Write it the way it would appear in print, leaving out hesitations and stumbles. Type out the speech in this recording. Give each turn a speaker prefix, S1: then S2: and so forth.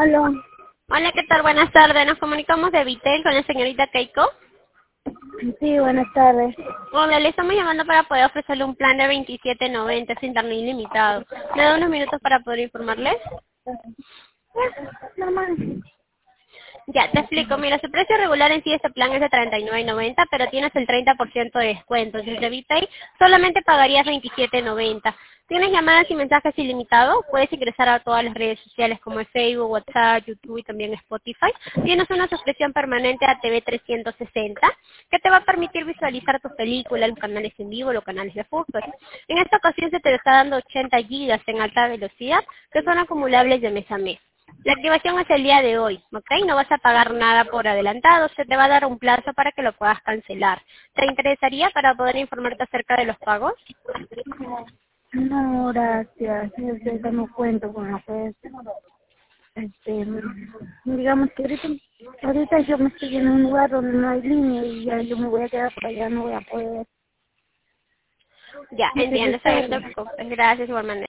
S1: Aló.
S2: Hola, ¿qué tal? Buenas tardes. Nos comunicamos de Vitel con la señorita Keiko.
S1: Sí, buenas tardes.
S2: Hola, le estamos llamando para poder ofrecerle un plan de 27.90 sin internet ilimitado. ¿Me da unos minutos para poder informarles?
S1: Normal.
S2: Ya, te explico. Mira, su precio regular en sí este plan es de 39.90, pero tienes el 30% de descuento. Desde Vitay solamente pagarías 27.90. Tienes llamadas y mensajes ilimitados. Puedes ingresar a todas las redes sociales como el Facebook, WhatsApp, YouTube y también Spotify. Tienes una suscripción permanente a TV 360 que te va a permitir visualizar tus películas, los canales en vivo, los canales de fútbol. En esta ocasión se te está dando 80 gigas en alta velocidad que son acumulables de mes a mes. La activación es el día de hoy, ¿ok? No vas a pagar nada por adelantado, se te va a dar un plazo para que lo puedas cancelar. ¿Te interesaría para poder informarte acerca de los pagos?
S1: No, gracias. Yo ahorita no cuento con eso. Digamos que ahorita yo me estoy en un lugar donde no hay línea y ya yo me voy a quedar por allá, no voy a poder
S2: Ya, entiendo, está bien, no
S1: utilizarlo.
S2: te preocupes. Gracias, igualmente.